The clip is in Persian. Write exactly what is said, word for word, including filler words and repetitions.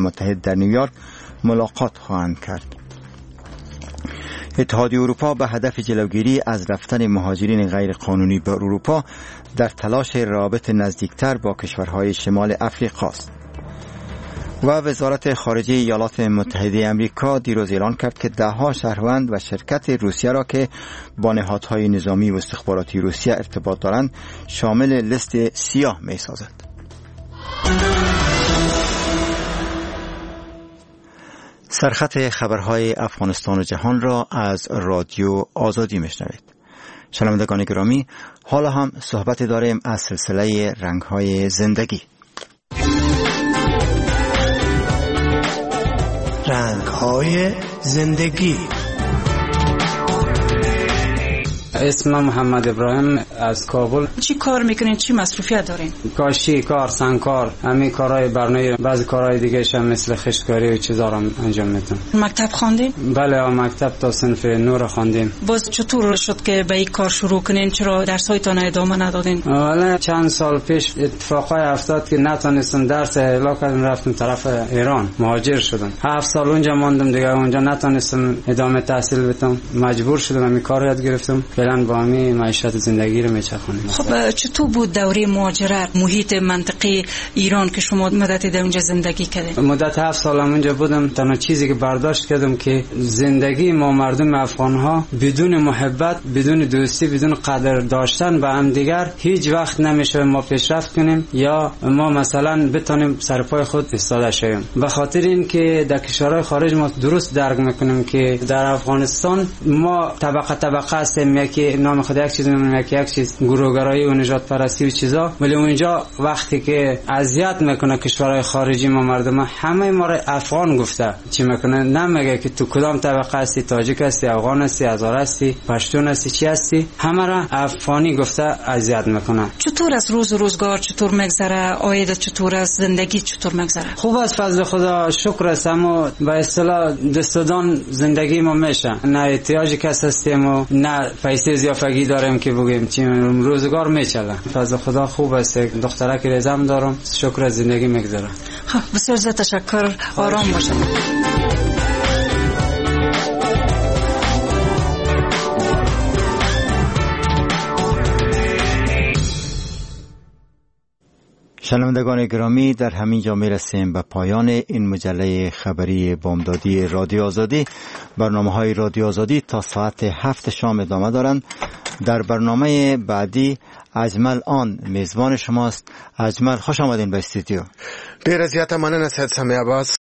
متحد در نیویورک ملاقات خواهند کرد. اتحادیه اروپا به هدف جلوگیری از رفتن مهاجرین غیرقانونی به اروپا در تلاش روابط نزدیکتر با کشورهای شمال افریقا است. و وزارت خارجه ایالات متحده آمریکا دیروز اعلام کرد که ده‌ها شهروند و شرکت روسیه را که با نهادهای نظامی و استخباراتی روسیه ارتباط دارند شامل لیست سیاه می سازد. سرخط خبرهای افغانستان و جهان را از رادیو آزادی میشنوید. شنوندگان گرامی، حالا هم صحبت داریم از سلسله رنگ‌های زندگی. رنگ‌های زندگی. اسمم محمد ابراهیم از کابل. چی کار میکنین؟ چی مصروفیت دارین؟ کاشی کار، سنگکار، همین کارهای برنامه، بعضی کارهای دیگه هم مثل خشتکاری و چیزا رو انجام میدم. مکتب خواندین؟ بله، مکتب تا صنف نور خواندیم. باز چطور شد که به این کار شروع کنین؟ چرا درسایتان ادامه ندادین؟ والا چند سال پیش اتفاقای افتاد که نتونستم درس اعلا کردم، رفتم طرف ایران، مهاجر شدم. هفت سال اونجا ماندم دیگه، اونجا نتونستم ادامه تحصیل بدم، مجبور شدم همین کار یاد گرفتم. فعلا با همین معیشت زندگی رو میچرخونیم. خب چطور بود دوره مهاجرت، محیط منطقه ایران که شما مدت در اونجا زندگی کردین؟ مدت هفت سال اونجا بودم. تنها چیزی که برداشت کردم که زندگی ما مردم افغان ها بدون محبت، بدون دوستی، بدون قدر داشتن به هم دیگر هیچ وقت نمیشه ما پیشرفت کنیم یا ما مثلا بتونیم سرپای خود ایستاده شویم. به خاطر این که در کشورهای خارج ما درست درک میکنیم که در افغانستان ما طبقه طبقه هستیم، یکی نام خود یک چیز میمونه، یکی یک چیز گروهگرایی و نجات پرستی و چیزا، ولی اونجا وقتی که اذیت میکنه کشورهای خارجی ما مردم، همه ما رو افغان گفته چی میکنه، نمیگه که تو کدام طبقه هستی، تاجیک هستی، افغان هستی، هزار هستی، پشتون هستی، چی هستی، همه را افغانی گفته اذیت میکنه. چطور از روز روزگار چطور میگذره؟ عاید چطور از زندگی چطور میگذره؟ خوب از فضل خدا شکر است، اما به اصطلاح دستدان زندگی ما میشه، نه احتیاجی کس هستیم و نه پیسه زیافگی داریم که بگیم چی، روزگار میچله. فضل خدا خوب است، دخترک رزم دارم، شکر از زندگی میگذره. بسیار زیاد تشکر، آرام باشید. شنوندگان گرامی، در همین جا میرسیم به پایان این مجله خبری بامدادی رادیو آزادی. برنامه‌های رادیو آزادی تا ساعت هفت شام ادامه دارند. در برنامه بعدی اجمل آن میزبان شماست. اجمل، خوش آمدین به استودیو. ډیر زیاته مننه سید سمیع عباس.